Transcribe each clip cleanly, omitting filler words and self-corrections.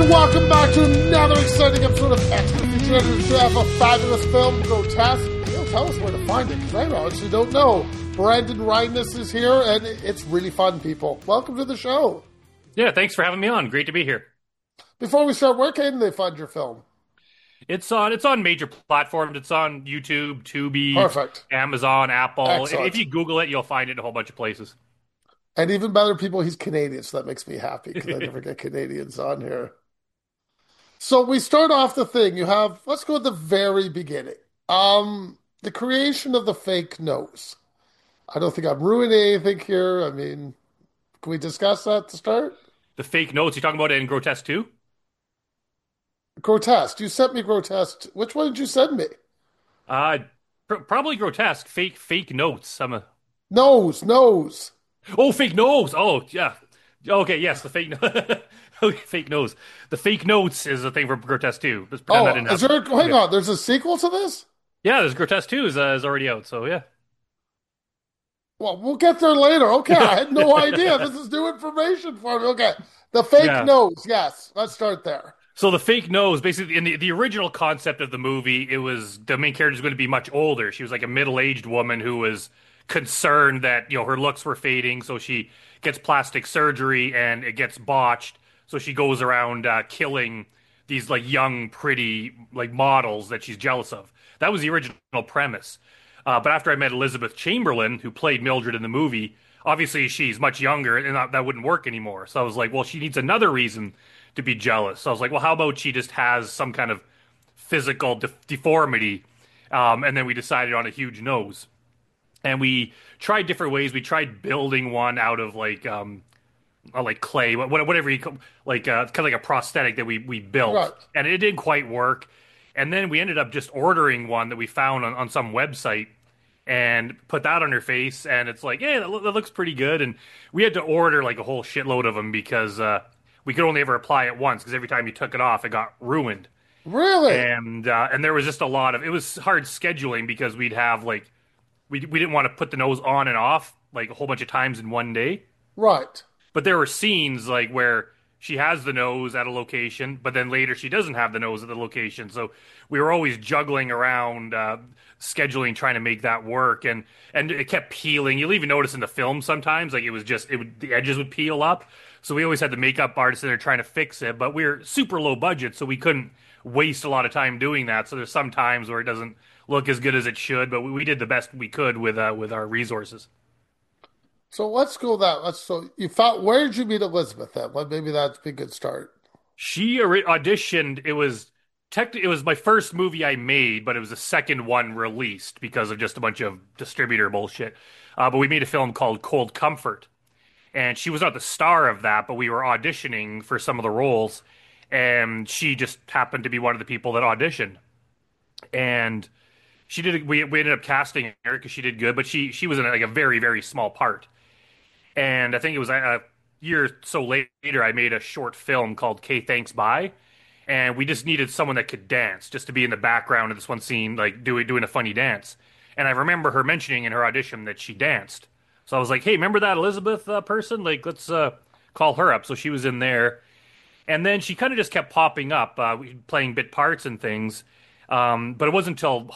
Welcome back to another exciting episode of Extra Feature. We have a fabulous film, Grotesque. You'll tell us where to find it, because I actually don't know. Brandon Reines is here, and it's really fun, people. Welcome to the show. Yeah, thanks for having me on. Great to be here. Before we start, where can they find your film? It's on major platforms. It's on YouTube, Tubi, Perfect. Amazon, Apple. Excellent. If you Google it, you'll find it in a whole bunch of places. And even better, people, he's Canadian, so that makes me happy, because I never get Canadians on here. So we start off the thing. Let's go at the very beginning. The creation of the fake nose. I don't think I'm ruining anything here. I mean, can we discuss that to start? The fake notes, you talking about it in Grotesque too? Grotesque. You sent me Grotesque. Which one did you send me? Uh, Probably Grotesque. Fake notes. Nose. Oh, fake nose. Oh, yeah. Okay, yes, the fake okay, fake nose. The fake notes is a thing for Grotesque too. Let's pretend that Oh, didn't is happen. there? Hang Okay. on. There's a sequel to this? Yeah, there's Grotesque 2 is already out, so yeah. Well, we'll get there later. Okay, I had no idea. This is new information for me. Okay, the fake Yeah. nose. Yes, let's start there. So the fake nose, basically, in the original concept of the movie, it was the main character was going to be much older. She was like a middle-aged woman who was concerned that her looks were fading, so she gets plastic surgery and it gets botched. So she goes around killing these like young, pretty like models that she's jealous of. That was the original premise. But after I met Elizabeth Chamberlain, who played Mildred in the movie, obviously she's much younger, and that wouldn't work anymore. So I was like, well, she needs another reason to be jealous. So I was like, well, how about she just has some kind of physical deformity? And then we decided on a huge nose. And we tried different ways. We tried building one out of like clay, whatever you call, like kind of like a prosthetic that we Right. built, and it didn't quite work. And then we ended up just ordering one that we found on some website and put that on her face, and it's like, yeah, that looks pretty good. And we had to order like a whole shitload of them because we could only ever apply it once because every time you took it off, it got ruined. Really? And there was just a lot of it was hard scheduling because we'd have like we didn't want to put the nose on and off like a whole bunch of times in one day. Right. But there were scenes like where she has the nose at a location, but then later she doesn't have the nose at the location. So we were always juggling around, scheduling, trying to make that work, and it kept peeling. You'll even notice in the film sometimes, like the edges would peel up. So we always had the makeup artist in there trying to fix it, but we are super low budget, so we couldn't waste a lot of time doing that. So there's some times where it doesn't look as good as it should, but we did the best we could with our resources. So let's go that. So you found, where did you meet Elizabeth then? Well, maybe that'd be a good start. She auditioned. It was my first movie I made, but it was the second one released because of just a bunch of distributor bullshit. But we made a film called Cold Comfort, and she was not the star of that, but we were auditioning for some of the roles, and she just happened to be one of the people that auditioned. And she did. We ended up casting her because she did good, but she was in like a very very small part. And I think it was a year or so later, I made a short film called K Thanks Bye. And we just needed someone that could dance, just to be in the background of this one scene, like doing a funny dance. And I remember her mentioning in her audition that she danced. So I was like, hey, remember that Elizabeth person? Like, let's call her up. So she was in there. And then she kind of just kept popping up, playing bit parts and things. But it wasn't until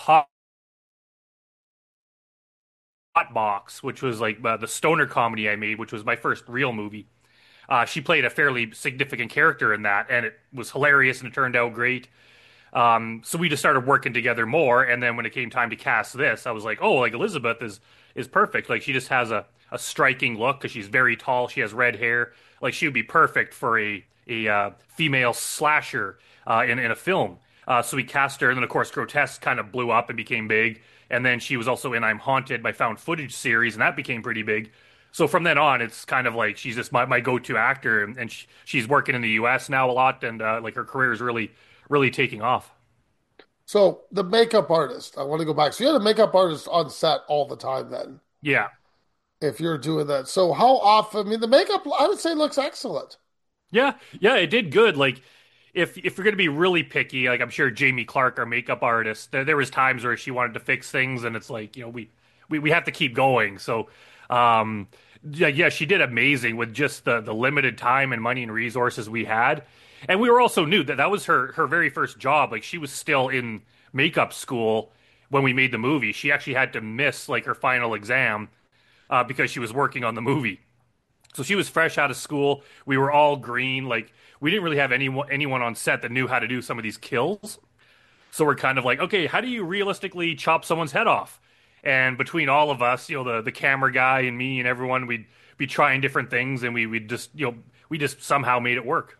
Hot Box, which was like the stoner comedy I made, which was my first real movie. She played a fairly significant character in that, and it was hilarious and it turned out great. So we just started working together more, and then when it came time to cast this, I was like, oh, like Elizabeth is perfect. Like she just has a striking look because she's very tall. She has red hair. Like she would be perfect for a female slasher in a film. So we cast her, and then of course Grotesque kind of blew up and became big. And then she was also in I'm Haunted, my found footage series, and that became pretty big. So from then on, it's kind of like she's just my go-to actor, and she's working in the U.S. now a lot, and like her career is really taking off. So the makeup artist, I want to go back. So you had a makeup artist on set all the time then, Yeah, if you're doing that. So how often? I mean, the makeup, I would say, looks excellent. yeah, it did good. Like if you're gonna be really picky, like I'm sure Jamie Clark, our makeup artist, there was times where she wanted to fix things, and it's like we have to keep going. So um, yeah, she did amazing with just the limited time and money and resources we had. And we were also new that that was her very first job. Like she was still in makeup school when we made the movie. She actually had to miss like her final exam because she was working on the movie. So she was fresh out of school. We were all green. Like we didn't really have anyone on set that knew how to do some of these kills. So we're kind of like, okay, how do you realistically chop someone's head off? And between all of us, the camera guy and me and everyone, we'd be trying different things, and we just we just somehow made it work.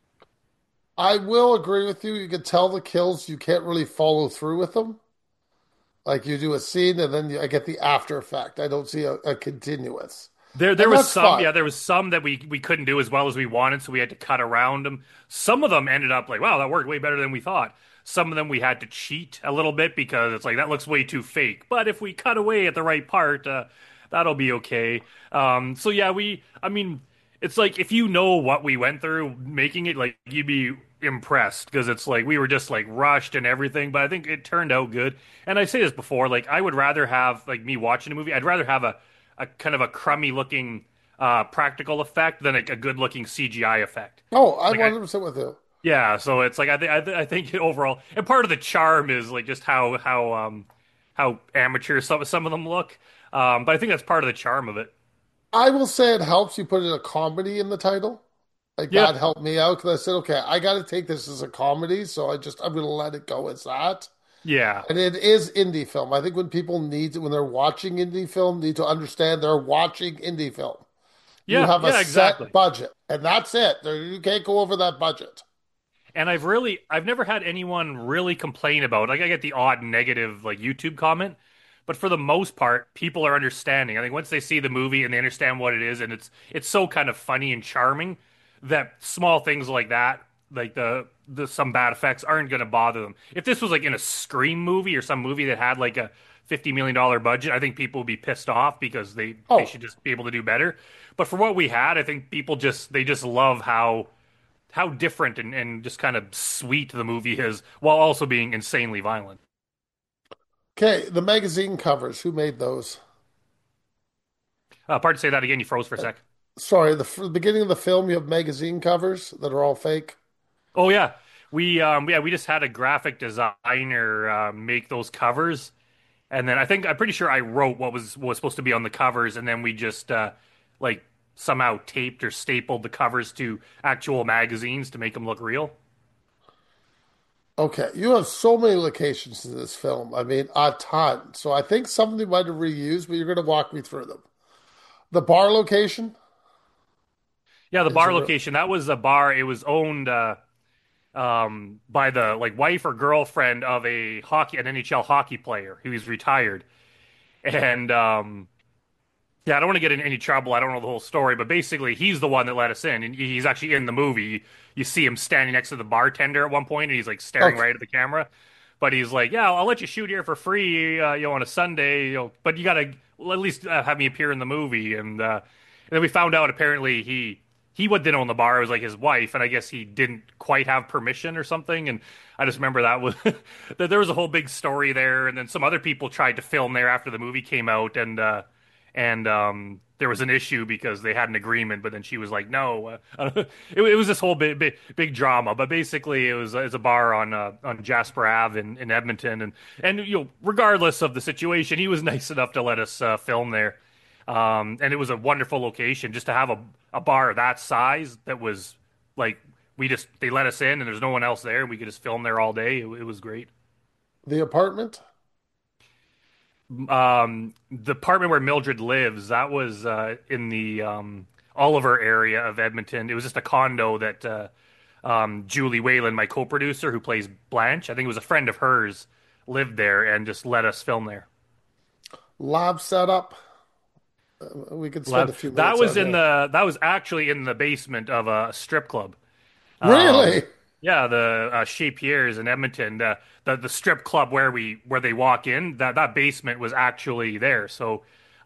I will agree with you. You can tell the kills, you can't really follow through with them. Like you do a scene and then I get the after effect. I don't see a continuous. There And was that's some, fine. yeah, there was some that we couldn't do as well as we wanted, so we had to cut around them. Some of them ended up like, wow, that worked way better than we thought. Some of them we had to cheat a little bit because it's like that looks way too fake. But if we cut away at the right part, that'll be okay. So yeah, I mean, it's like if you know what we went through making it, like you'd be impressed because it's like we were just like rushed and everything. But I think it turned out good. And I say this before, like I would rather have like me watching a movie. I'd rather have a kind of a crummy looking practical effect than a good looking CGI effect. Oh, I'm Like I 100% with you. yeah, so it's like I think overall, and part of the charm is like just how amateur some of them look. But I think that's part of the charm of it. I will say it helps you put in a comedy in the title. Like Yeah, that helped me out because I said, okay, I got to take this as a comedy, so I'm going to let it go as that. yeah, And it is indie film. I think when people need to, when they're watching indie film, need to understand they're watching indie film. You yeah, have a yeah, set exactly. budget, and that's it. You can't go over that budget. And I've never had anyone really complain about. Like I get the odd negative like YouTube comment, but for the most part, people are understanding. I think once they see the movie and they understand what it is, and it's so kind of funny and charming that small things like that, like the some bad effects, aren't going to bother them. If this was like in a Scream movie or some movie that had like a $50 million budget, I think people would be pissed off because they Oh, should just be able to do better. But for what we had, I think people just love how different and just kind of sweet the movie is while also being insanely violent. okay. The magazine covers, who made those? Pardon, say that again. You froze for a sec. Sorry, the beginning of the film, you have magazine covers that are all fake. Oh yeah, we just had a graphic designer make those covers, and then I'm pretty sure I wrote what was supposed to be on the covers, and then we just like somehow taped or stapled the covers to actual magazines to make them look real. Okay, you have so many locations in this film. I mean, a ton. So I think some of them might have reused, but you're going to walk me through them. The bar location Yeah, the is bar a real. location, that was a bar. It was owned by the like wife or girlfriend of an NHL hockey player who was retired. And yeah, I don't want to get in any trouble. I don't know the whole story, but basically, he's the one that let us in, and he's actually in the movie. You see him standing next to the bartender at one point, and he's like staring Okay, right at the camera. But he's like, "Yeah, I'll let you shoot here for free, on a Sunday, but you gotta at least have me appear in the movie." And then we found out apparently he didn't own the bar. It was like his wife, and I guess he didn't quite have permission or something. And I just remember that was that there was a whole big story there, and then some other people tried to film there after the movie came out, and there was an issue because they had an agreement, but then she was like, "No." It was this whole big drama. But basically, it's a bar on Jasper Ave in Edmonton, and regardless of the situation, he was nice enough to let us film there. And it was a wonderful location just to have a bar that size that was like they let us in and there's no one else there. We could just film there all day. It was great. the apartment. The apartment where Mildred lives, that was in the Oliver area of Edmonton. It was just a condo that Julie Whalen, my co-producer who plays Blanche, I think it was a friend of hers, lived there and just let us film there. Lab setup. We could spend a few That minutes was on in here. that was actually in the basement of a strip club. Really? Yeah, the Chez Pierre's in Edmonton, the strip club where they walk in, that basement was actually there. So,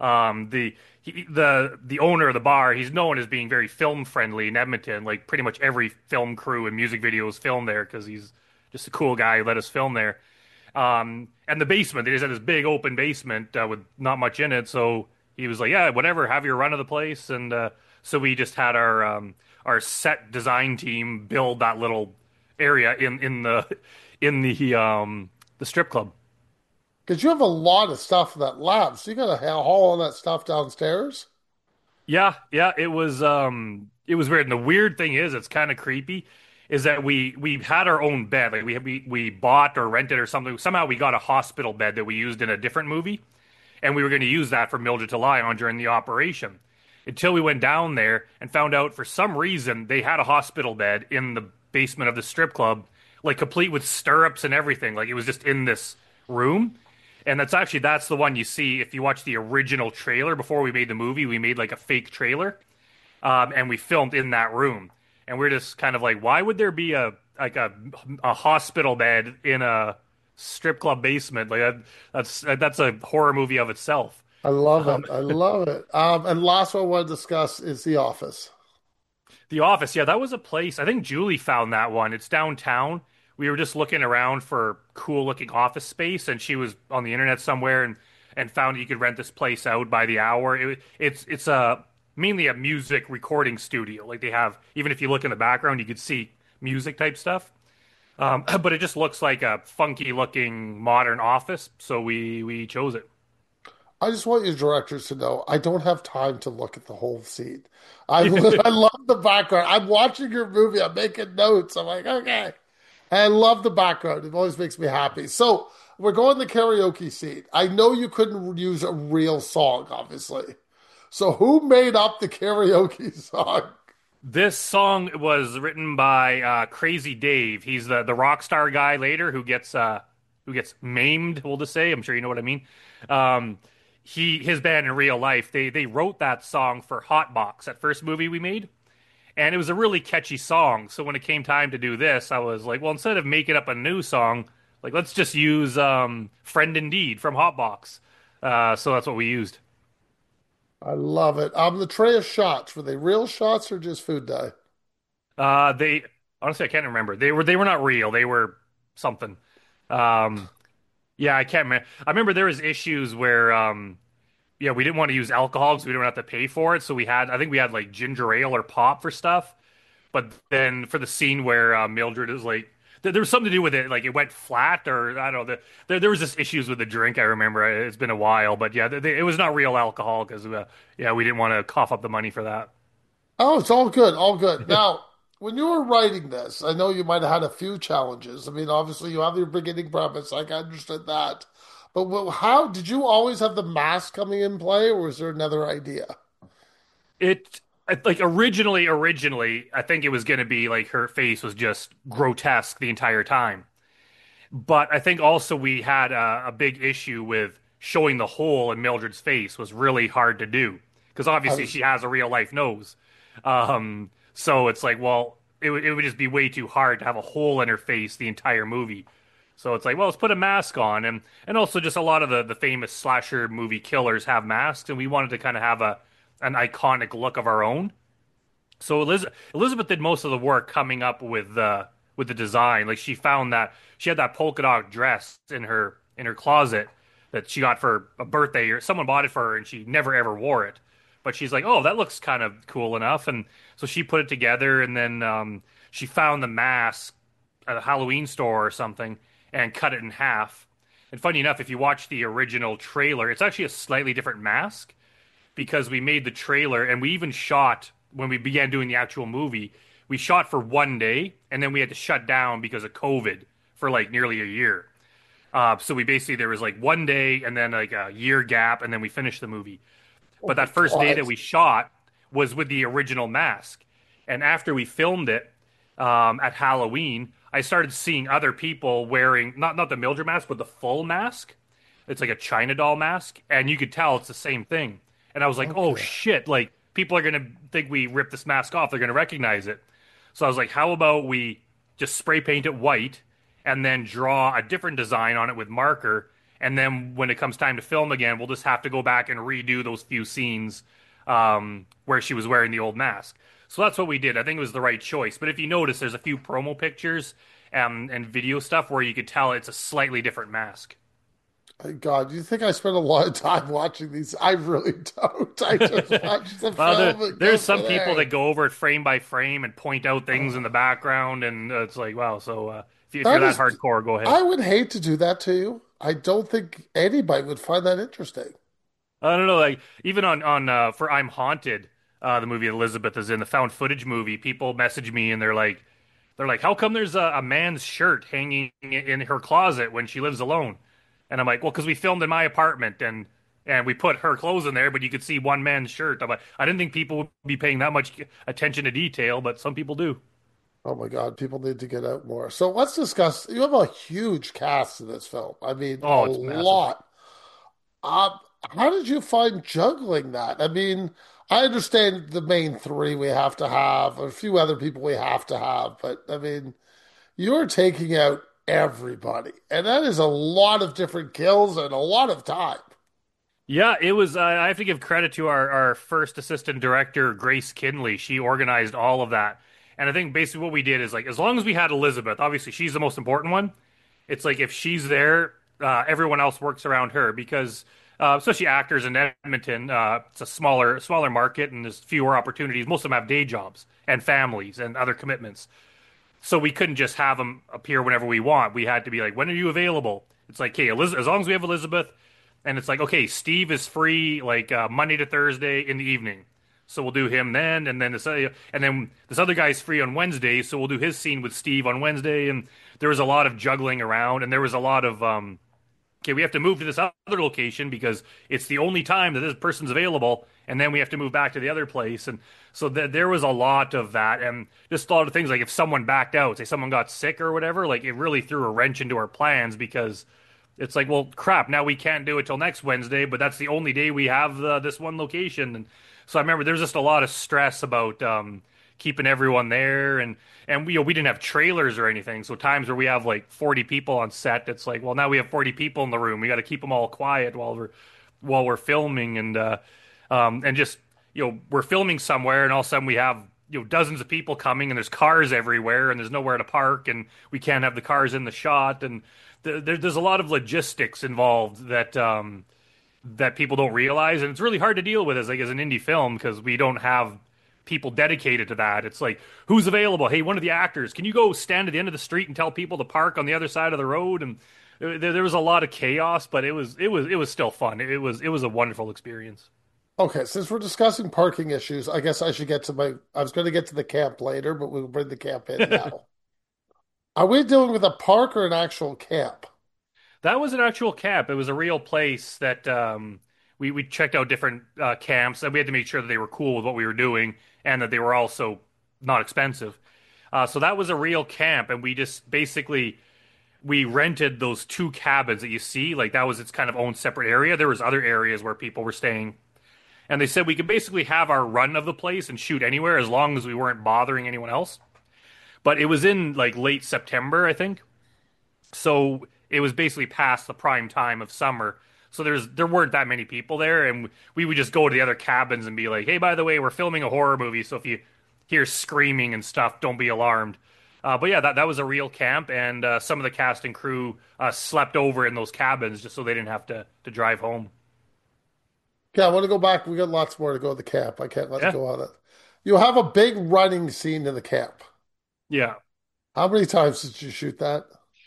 the owner of the bar, he's known as being very film friendly in Edmonton. Like pretty much every film crew and music video is filmed there because he's just a cool guy who let us film there. And the basement, they just had this big open basement with not much in it. So he was like, yeah, whatever, have your run of the place. And so we just had our set design team build that little area in the strip club. Because you have a lot of stuff in that lab, so you got to haul all that stuff downstairs. Yeah, yeah, it was weird. And the weird thing is, it's kind of creepy, is that we had our own bed. Like we bought or rented or something. Somehow we got a hospital bed that we used in a different movie, and we were going to use that for Mildred to lie on during the operation. Until we went down there and found out for some reason they had a hospital bed in the basement of the strip club, like complete with stirrups and everything. Like it was just in this room. And that's the one you see if you watch the original trailer before we made the movie. We made like a fake trailer, and we filmed in that room. And we're just kind of like, why would there be a hospital bed in a strip club basement? Like that's a horror movie of itself. I love Um, it. I love it. And last one I want to discuss is The Office. The Office, yeah, that was a place. I think Julie found that one. It's downtown. We were just looking around for cool looking office space, and she was on the internet somewhere and found that you could rent this place out by the hour. It's a mainly a music recording studio. Like they have, even if you look in the background, you could see music type stuff. But it just looks like a funky looking modern office, so we chose it. I just want you directors to know I don't have time to look at the whole scene. I love the background. I'm watching your movie. I'm making notes. I'm like, okay. And I love the background. It always makes me happy. So we're going the karaoke scene. I know you couldn't use a real song, obviously. So who made up the karaoke song? This song was written by Crazy Dave. He's the rock star guy later who gets maimed. We'll just say. I'm sure you know what I mean. Um, his band in real life they wrote that song for Hotbox, that first movie we made, and it was a really catchy song. So when it came time to do this, I was like, well, instead of making up a new song, like let's just use "Friend Indeed" from Hotbox. So that's what we used. I love it. The tray of shots, were they real shots or just food dye? They honestly I can't remember. They were not real. They were something. Um, yeah, I can't remember. I remember there was issues where yeah, we didn't want to use alcohol because we didn't have to pay for it. So I think we had like ginger ale or pop for stuff. But then for the scene where Mildred is like, there was something to do with it, like it went flat, or I don't know. There was just issues with the drink. I remember it's been a while, but yeah, it was not real alcohol because yeah, we didn't want to cough up the money for that. Oh, it's all good, all good. Now, when you were writing this, I know you might have had a few challenges. I mean, obviously, you have your beginning premise. Like, I understood that. But how did you always have the mask coming in play, or was there another idea? Like originally, I think it was going to be like her face was just grotesque the entire time. But I think also we had a big issue with showing the hole in Mildred's face was really hard to do because I obviously was, she has a real life nose. So it's like, well, it would just be way too hard to have a hole in her face the entire movie. So it's like, well, let's put a mask on, and also just a lot of the famous slasher movie killers have masks, and we wanted to kind of have a an iconic look of our own. So Elizabeth did most of the work coming up with the design. Like she found that she had that polka dot dress in her closet that she got for a birthday, or someone bought it for her and she never ever wore it. But she's like, "Oh, that looks kind of cool enough." And so she put it together, and then she found the mask at a Halloween store or something and cut it in half. And funny enough, if you watch the original trailer, it's actually a slightly different mask because we made the trailer and we even shot when we began doing the actual movie. We shot for one day and then we had to shut down because of COVID for like nearly a year. So we basically there was like one day and then like a year gap and then we finished the movie. oh But my that first day God. that we shot was with the original mask. And after we filmed it at Halloween, I started seeing other people wearing not the Mildred mask, but the full mask. It's like a China doll mask, and you could tell it's the same thing. And I was like, oh Okay. shit! Like people are gonna think we ripped this mask off. They're gonna recognize it. So I was like, how about we just spray paint it white and then draw a different design on it with marker. And then when it comes time to film again, we'll just have to go back and redo those few scenes where she was wearing the old mask. So that's what we did. I think it was the right choice. But if you notice, there's a few promo pictures and video stuff where you could tell it's a slightly different mask. God, you think I spend a lot of time watching these? I really don't. I just watch the Well, film and go there's from some people that there. go over it frame by frame and point out things in the background, and it's like, wow. So if you're That that is, hardcore, go ahead. I would hate to do that to you. I don't think anybody would find that interesting. I don't know, like even on for I'm Haunted, the movie Elizabeth is in, the found footage movie. People message me and they're like, how come there's a man's shirt hanging in her closet when she lives alone? And I'm like, well, because we filmed in my apartment and we put her clothes in there, but you could see one man's shirt. I'm like, I didn't think people would be paying that much attention to detail, but some people do. Oh my God, people need to get out more. So let's discuss. You have a huge cast in this film. I mean, a Oh, it's massive. lot. Um, how did you find juggling that? I mean, I understand the main three we have to have, a few other people we have to have, but I mean, you're taking out everybody, and that is a lot of different kills and a lot of time. Yeah, it was. I have to give credit to our first assistant director, Grace Kinley. She organized all of that. And I think basically what we did is like, as long as we had Elizabeth, obviously she's the most important one. It's like if she's there, everyone else works around her because, especially actors in Edmonton, it's a smaller market and there's fewer opportunities. Most of them have day jobs and families and other commitments. So we couldn't just have them appear whenever we want. We had to be like, when are you available? It's like, hey, as long as we have Elizabeth, and it's like, okay, Steve is free like Monday to Thursday in the evening, so we'll do him then, and then this other guy's free on Wednesday, so we'll do his scene with Steve on Wednesday. And there was a lot of juggling around, and there was a lot of okay, we have to move to this other location because it's the only time that this person's available, and then we have to move back to the other place. And so there was a lot of that, and just a lot of things like if someone backed out, say someone got sick or whatever, like it really threw a wrench into our plans because it's like, well, crap, now we can't do it till next Wednesday, but that's the only day we have this one location. And so I remember there's just a lot of stress about keeping everyone there, and we didn't have trailers or anything. So times where we have like 40 people on set, it's like, well, now we have 40 people in the room. We got to keep them all quiet while we're filming, and just we're filming somewhere, and all of a sudden we have dozens of people coming, and there's cars everywhere, and there's nowhere to park, and we can't have the cars in the shot, and there's a lot of logistics involved that people don't realize, and it's really hard to deal with as an indie film because we don't have people dedicated to that. It's like, who's available? Hey, one of the actors, can you go stand at the end of the street and tell people to park on the other side of the road? And there was a lot of chaos, but it was still fun. It was a wonderful experience. Okay, since we're discussing parking issues, I guess I should get to my. I was going to get to the camp later, but we'll bring the camp in now. Are we dealing with a park or an actual camp? That was an actual camp. It was a real place that we checked out different camps, and we had to make sure that they were cool with what we were doing and that they were also not expensive. So that was a real camp, and we just basically we rented those two cabins that you see. Like that was its kind of own separate area. There was other areas where people were staying, and they said we could basically have our run of the place and shoot anywhere as long as we weren't bothering anyone else. But it was in like late September, I think. So it was basically past the prime time of summer. So there weren't that many people there, and we would just go to the other cabins and be like, "Hey, by the way, we're filming a horror movie, so if you hear screaming and stuff, don't be alarmed." But yeah, that was a real camp, and some of the cast and crew slept over in those cabins just so they didn't have to drive home. Yeah, I want to go back. We got lots more to go to the camp. I can't let it Yeah, go on it. You have a big running scene in the camp. yeah. How many times did you shoot that?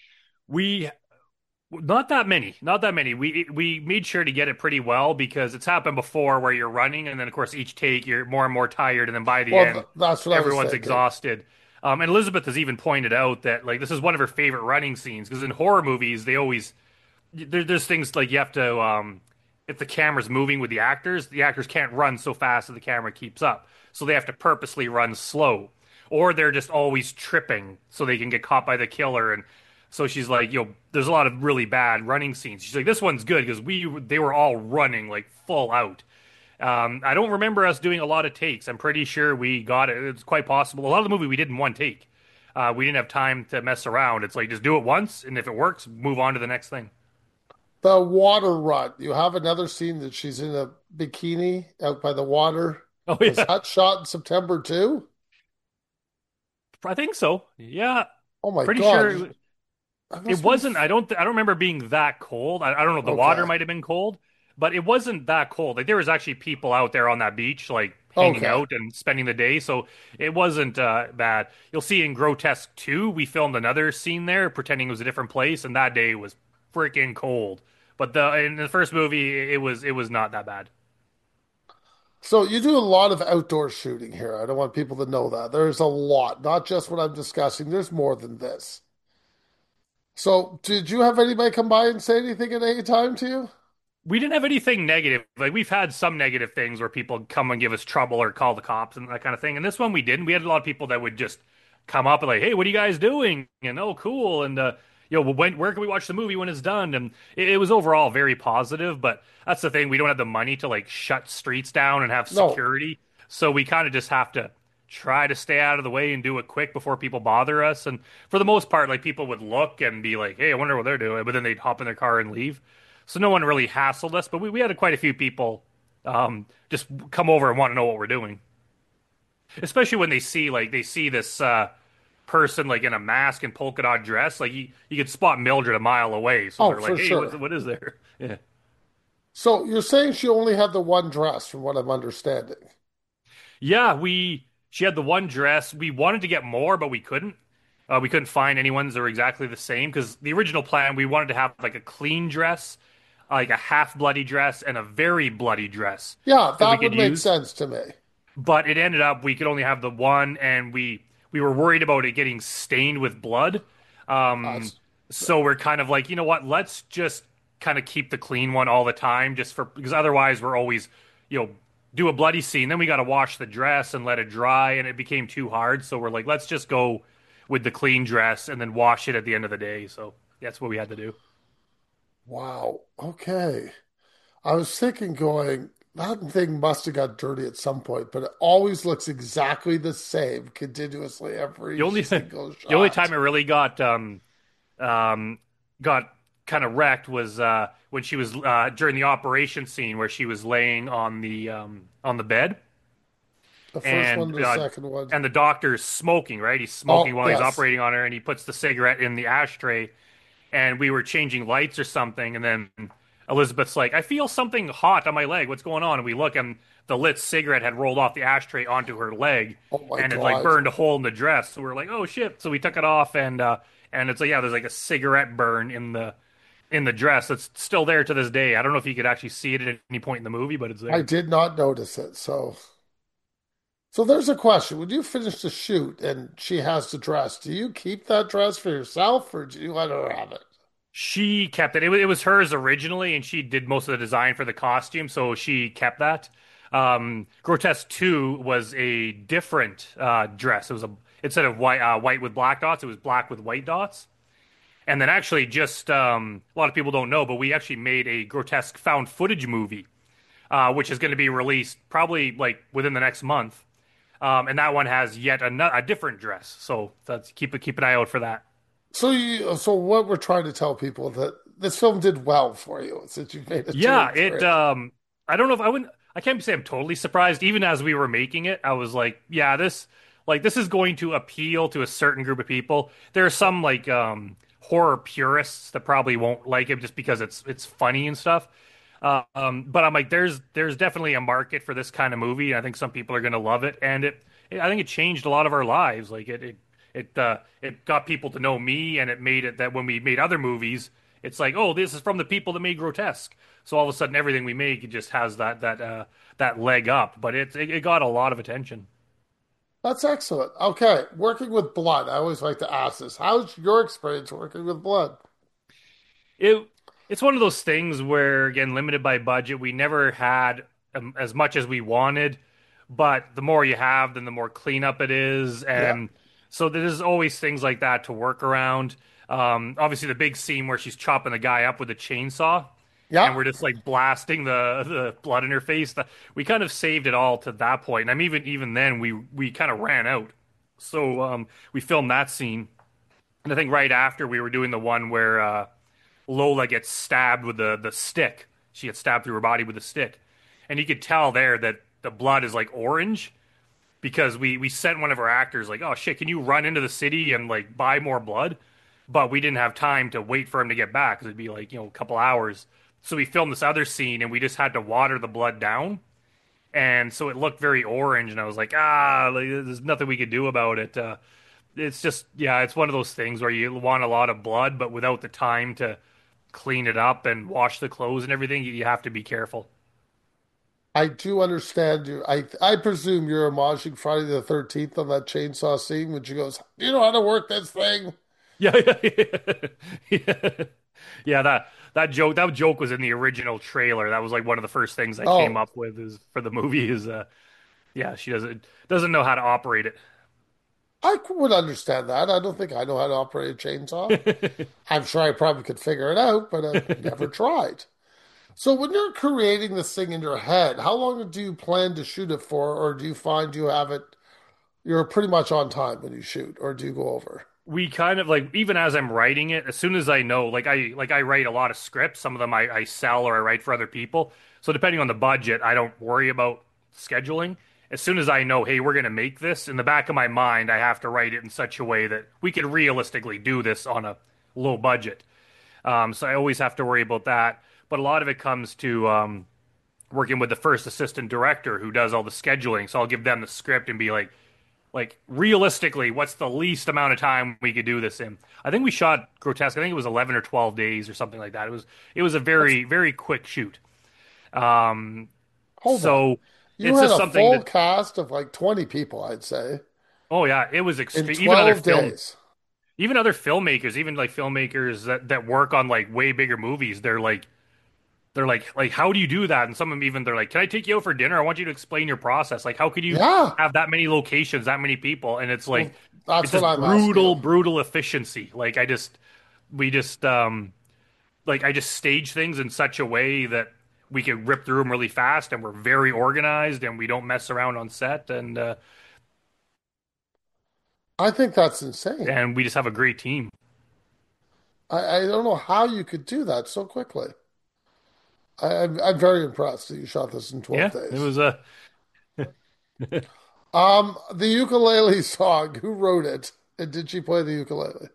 We Not that many, not that many. We made sure to get it pretty well because it's happened before where you're running and then of course each take you're more and more tired and then by the Well, end that's what I was everyone's thinking. exhausted. And Elizabeth has even pointed out that like this is one of her favorite running scenes because in horror movies they always there's things like you have to if the camera's moving with the actors can't run so fast that the camera keeps up. So they have to purposely run slow. Or they're just always tripping so they can get caught by the killer. And so she's like, there's a lot of really bad running scenes. She's like, this one's good because they were all running like full out. I don't remember us doing a lot of takes. I'm pretty sure we got it. It's quite possible. A lot of the movie we did in one take. We didn't have time to mess around. It's like just do it once, and if it works, move on to the next thing. The water run. You have another scene that she's in a bikini out by the water. Oh Was yeah, that shot in September too? I think so. Yeah, Oh my pretty sure. God. I It must be. wasn't. I don't remember being that cold. I don't know. The water Okay. might have been cold, but it wasn't that cold. Like there was actually people out there on that beach, like hanging Okay. out and spending the day. So it wasn't bad. You'll see in Grotesque 2, we filmed another scene there, pretending it was a different place, and that day was freaking cold. But the in the first movie, it was not that bad. So you do a lot of outdoor shooting here. I don't want people to know that. There's a lot, not just what I'm discussing. There's more than this. So did you have anybody come by and say anything at any time to you? We didn't have anything negative. Like we've had some negative things where people come and give us trouble or call the cops and that kind of thing. And this one we didn't. We had a lot of people that would just come up and like, "Hey, what are you guys doing?" And oh, cool. And well, where can we watch the movie when it's done? And it was overall very positive. But that's the thing. We don't have the money to like shut streets down and have No. security. So we kind of just have to try to stay out of the way and do it quick before people bother us. And for the most part, like people would look and be like, "Hey, I wonder what they're doing," but then they'd hop in their car and leave. So no one really hassled us, but we had quite a few people just come over and want to know what we're doing, especially when they see this person like in a mask and polka dot dress. Like you could spot Mildred a mile away, so Oh, they're for like, "Hey, sure. what is there?" Yeah. So you're saying she only had the one dress, from what I'm understanding. Yeah, she had the one dress. We wanted to get more, but we couldn't. We couldn't find any ones that were exactly the same because the original plan we wanted to have like a clean dress, like a half bloody dress, and a very bloody dress Yeah, that we that could would make use. sense to me. But it ended up we could only have the one, and we were worried about it getting stained with blood. Um, That's so we're kind of like, you know what? Let's just kind of keep the clean one all the time, just for because otherwise we're always, you know, do a bloody scene, then we got to wash the dress and let it dry, and it became too hard. So we're like, let's just go with the clean dress and then wash it at the end of the day. So that's what we had to do. wow. Okay. I was thinking, going, that thing must have got dirty at some point, but it always looks exactly the same continuously The every only single the only time shot. it really um, got kind of wrecked was when she was during the operation scene where she was laying on the bed The first one, and the second one. the doctor's smoking, right? He's smoking Oh, while he's yes. operating on her, and he puts the cigarette in the ashtray, and we were changing lights or something, and then Elizabeth's like, "I feel something hot on my leg. What's going on?" And we look, and the lit cigarette had rolled off the ashtray onto her leg, Oh my and it like God. burned a hole in the dress. So we're like, "Oh shit!" So we took it off, and it's like, yeah, there's like a cigarette burn in the dress that's still there to this day. I don't know if you could actually see it at any point in the movie, but it's I there. did not notice it. So there's a question. When you finish the shoot and she has the dress, do you keep that dress for yourself or do you let her have it? She kept it. It was hers originally, and she did most of the design for the costume, so she kept that. Grotesque 2 was a different dress. It was a instead of white with black dots, it was black with white dots. And then actually, just a lot of people don't know, but we actually made a Grotesque found footage movie, which is going to be released probably like within the next month. And that one has yet a different dress. So that's keep an eye out for that. So what we're trying to tell people that this film did well for you since you've made it two Yeah, and it three. I don't know if I can't say I'm totally surprised. Even as we were making it, I was like, yeah, this is going to appeal to a certain group of people. There are some like horror purists that probably won't like it just because it's funny and stuff. But I'm like, there's definitely a market for this kind of movie, and I think some people are going to love it. And I think it changed a lot of our lives. Like it got people to know me, and it made it that when we made other movies, it's like, oh, this is from the people that made Grotesque. So all of a sudden, everything we make it just has that leg up. But it got a lot of attention. That's excellent. Okay, working with blood. I always like to ask this. How's your experience working with blood? it it's one of those things where again limited by budget we never had as much as we wanted, but the more you have then the more cleanup it is, Yeah. and so there's always things like that to work around. Obviously the big scene where she's chopping the guy up with a chainsaw and Yeah. we're just like blasting the blood in her face. We kind of saved it all to that point, and I'm even then we kind of ran out. So we filmed that scene, and I think right after we were doing the one where Lola gets stabbed with the stick. She gets stabbed through her body with a stick, and you could tell there that the blood is like orange because we sent one of our actors like, oh shit, can you run into the city and like buy more blood? but we didn't have time to wait for him to get back because it'd be like, a couple hours. So we filmed this other scene and we just had to water the blood down. And so it looked very orange. And I was like, like, there's nothing we could do about it. It's just, yeah, it's one of those things where you want a lot of blood, but without the time to clean it up and wash the clothes and everything, you have to be careful. I do understand you. I presume you're homaging Friday the 13th on that chainsaw scene when she goes, "Do you know how to work this thing?" Yeah, yeah, yeah. Yeah, that joke was in the original trailer. That was like one of the first things I came Oh, up with is for the movie is yeah, she doesn't know how to operate I would understand that. I don't think I know how to operate a chainsaw. it. I'm sure I probably could figure it out, but I've never tried. So when you're creating this thing in your head, how long do you plan to shoot it for, or do you find you have it, you're pretty much on time when you shoot, or do you go over? We kind of like even as I'm writing it, as soon as I know, I write a lot of scripts. Some of them I sell or I write for other people. So depending on the budget, I don't worry about scheduling. As soon as I know, hey, we're gonna make this, in the back of my mind, I have to write it in such a way that we could realistically do this on a low budget. So I always have to worry about that. But a lot of it comes to working with the first assistant director who does all the scheduling. So I'll give them the script and be like realistically, what's the least amount of time we could do this in? I think we shot Grotesque. I think it was 11 or 12 days or something like that. It was a That's, very very quick shoot. Um, hold on. so You it's had just a something full that cast of like 20 people, I'd say, oh yeah, it was in extreme. 12 days. Even other filmmakers, even like filmmakers that work on like way bigger movies, they're like how do you do that? And some of them even they're like, can I take you out for dinner? I want you to explain your process. Like how could you Yeah. have that many locations, that many people? And it's like Well, that's it's what just I'm asking brutal, you. brutal efficiency. Like we just like I just stage things in such a way that we can rip through them really fast and we're very organized and we don't mess around on set I think that's insane. and we just have a great team. I don't know how you could do that so quickly. I'm very impressed that you shot this in 12 Yeah, it days. was a The ukulele song, who wrote it? And did she play the ukulele?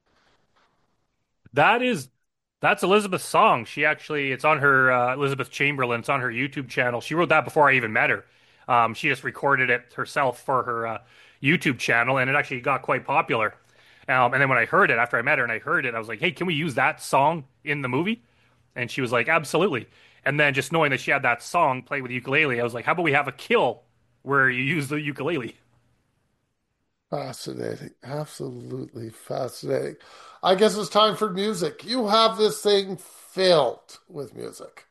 that is that's Elizabeth's song. She actually it's on her Elizabeth Chamberlain. It's on her YouTube channel. She wrote that before I even met her. She just recorded it herself for her YouTube channel, and it actually got quite popular. And then when I heard it after I met her and I heard it, I was like, "Hey, can we use that song in the movie?" And she was like, "Absolutely." And then just knowing that she had that song played with the ukulele, I was like, "How about we have a kill where you use the ukulele?" Fascinating. Absolutely fascinating. I guess it's time for music. You have this thing filled with music.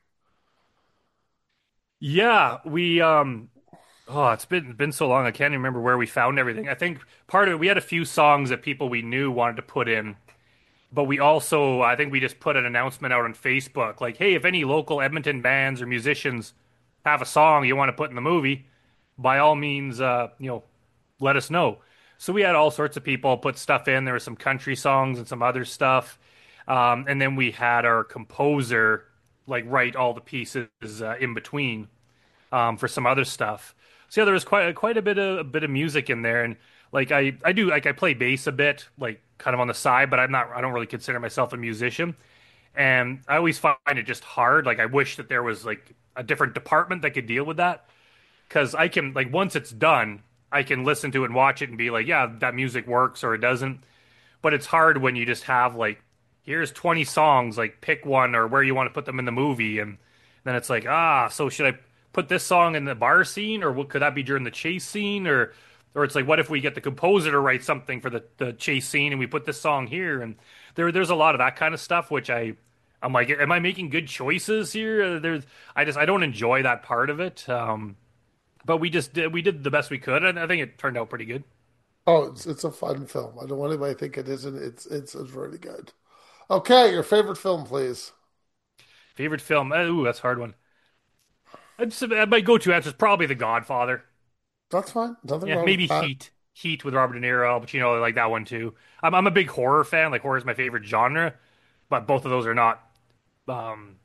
Yeah, we oh, it's been so long. I can't even remember where we found everything. I think part of it, we had a few songs that people we knew wanted to put in, but we also, I think we just put an announcement out on Facebook, like, hey, if any local Edmonton bands or musicians have a song you want to put in the movie, by all means, let us know. So we had all sorts of people put stuff in. There were some country songs and some other stuff, and then we had our composer like write all the pieces in between for some other stuff. So yeah, there was quite a bit of music in there, and like I do like I play bass a bit, like kind of on the side, but I don't really consider myself a musician, and I always find it just hard. Like I wish that there was like a different department that could deal with that because I can like once it's done, I can listen to it and watch it and be like, yeah, that music works or it doesn't. But it's hard when you just have like, here's 20 songs, like pick one or where you want to put them in the movie, and then it's like, so should I put this song in the bar scene, or what could that be during the chase scene, or it's like, what if we get the composer to write something for the chase scene and we put this song here, and there's a lot of that kind of stuff, which I'm like, am I making good choices here? I don't enjoy that part of it. But we did the best we could, and I think it turned out pretty good. Oh, it's a fun film. I don't want anybody to think it isn't. It's really good. Okay, your favorite film, please. Favorite film? Ooh, that's a hard one. My go-to answer is probably The Godfather. That's fine. Nothing Yeah, wrong with maybe that. Heat. Heat with Robert De Niro, but I like that one too. I'm a big horror fan. Like horror is my favorite genre, but both of those are um,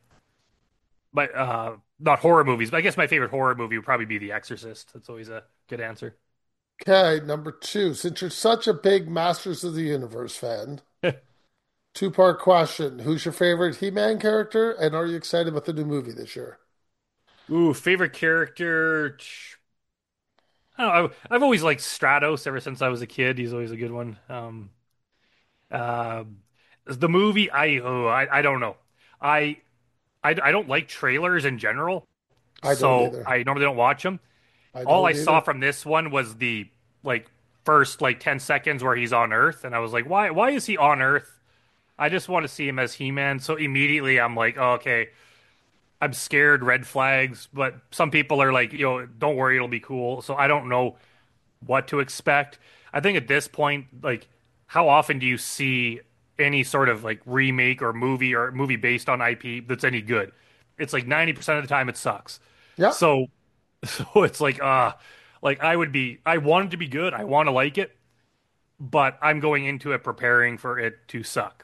not horror movies. But I guess my favorite horror movie would probably be The Exorcist. That's always a good answer. Okay, number two. Since you're such a big Masters of the Universe fan, Two-part question. Who's your favorite He-Man character, and are you excited about the new movie this year? Ooh, favorite character. I don't know, I've always liked Stratos ever since I was a kid. He's always a good one. Uh, the movie, I don't know. I, I don't like trailers in general, I don't so either. I normally don't watch them. I All I don't saw either. from this one was the like first like 10 seconds where he's on Earth, and I was like, why is he on Earth? I just want to see him as He-Man. So immediately I'm like, oh, okay, I'm scared, red flags. But some people are like, don't worry, it'll be cool. So I don't know what to expect. I think at this point, like, how often do you see any sort of like remake or movie based on IP that's any good? It's like 90% of the time it sucks. Yep. So so it's like I want it to be good. I want to like it, but I'm going into it preparing for it to suck.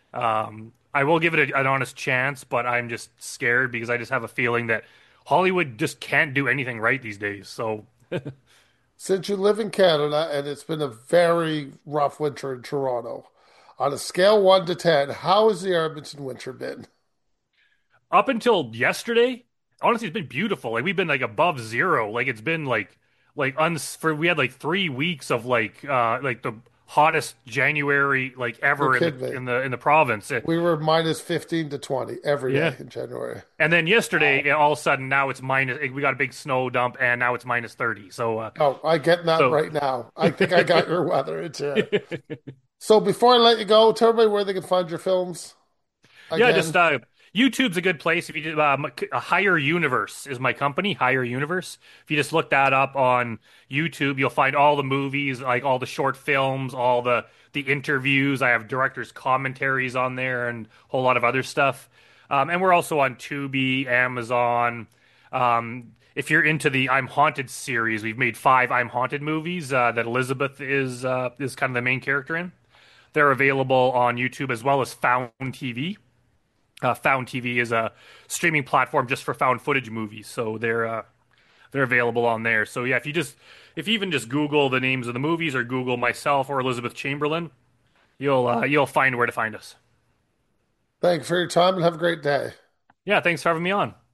I will give it an honest chance, but I'm just scared because I just have a feeling that Hollywood just can't do anything right these days. So Since you live in Canada and it's been a very rough winter in Toronto, on a scale 1 to 10, how has the Edmonton winter been? up until yesterday, honestly, it's been beautiful. Like we've been like above zero. Like it's been like uns for we had like 3 weeks of like the hottest January like You're ever in the kidding me. in the in the province. We were minus 15 to 20 every Yeah. day in January. And then Wow. yesterday, all of a sudden, now it's minus. We got a big snow dump, and now it's minus 30. Oh, I get that So right now. I think I got your weather. It's here. So before I let you go, tell everybody where they can find your films yeah, just again. YouTube's a good place. If you do, Higher Universe is my company, Higher Universe. If you just look that up on YouTube, you'll find all the movies, like all the short films, all the interviews. I have directors' commentaries on there, and a whole lot of other stuff. And we're also on Tubi, Amazon. If you're into the I'm Haunted series, we've made 5 I'm Haunted movies that Elizabeth is kind of the main character in. They're available on YouTube as well as Found TV. Found TV is a streaming platform just for found footage movies, so they're available on there. So yeah, if you even just Google the names of the movies or Google myself or Elizabeth Chamberlain, you'll find where to find us. Thank you for your time and have a great day. Yeah, thanks for having me on.